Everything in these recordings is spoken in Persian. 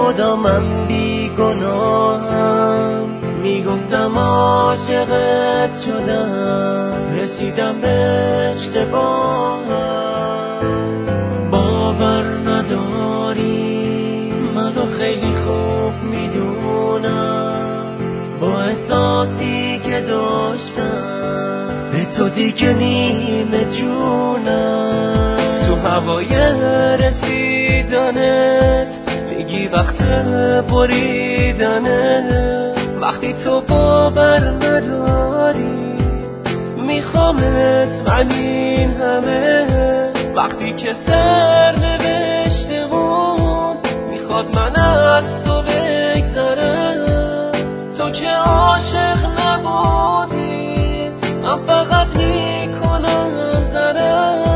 خدا من بی گناهم، میگفتم عاشقت شدم، رسیدم به اشتباهم. باور نداری منو خیلی خوب میدونم، با احساسی که داشتم به تو دیگه نیمه جونم. تو هوای رسیدنت میگی وقت بریدنه، وقتی تو باور نداری میخوامت من این همه. وقتی که سر نوشتمون میخواد من از تو بگذرم، تو که عاشق نبودی من فقط میکنم ضرر.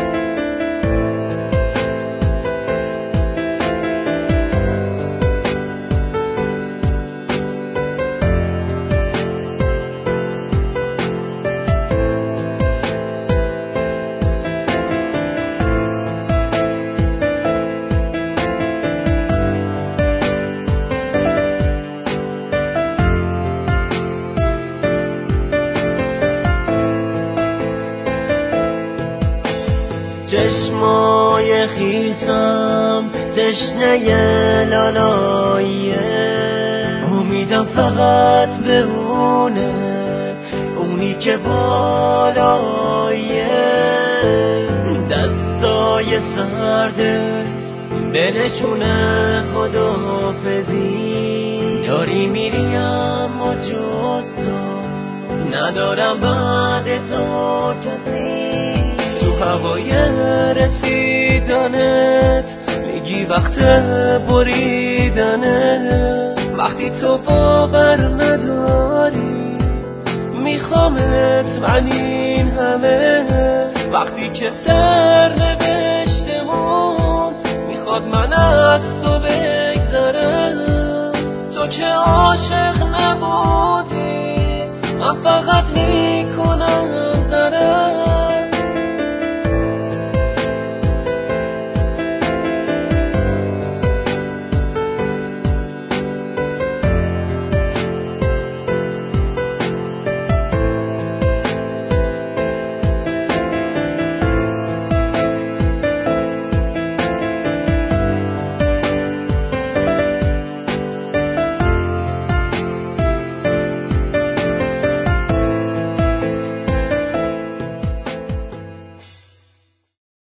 چشمای خیسم تشنه لالاییه، امیدم فقط به اونی که بالاییه. دستای سردت به نشونه خداحافظی، داری میری اما جز تو ندارم بعد تو کسی. تو هوای رسیدنت میگی وقت بریدنه، وقتی تو باور نداری میخوامت من این همه. وقتی که سر نوشتمون میخواد من از تو بگذرم، تو که عاشق نبودی من فقط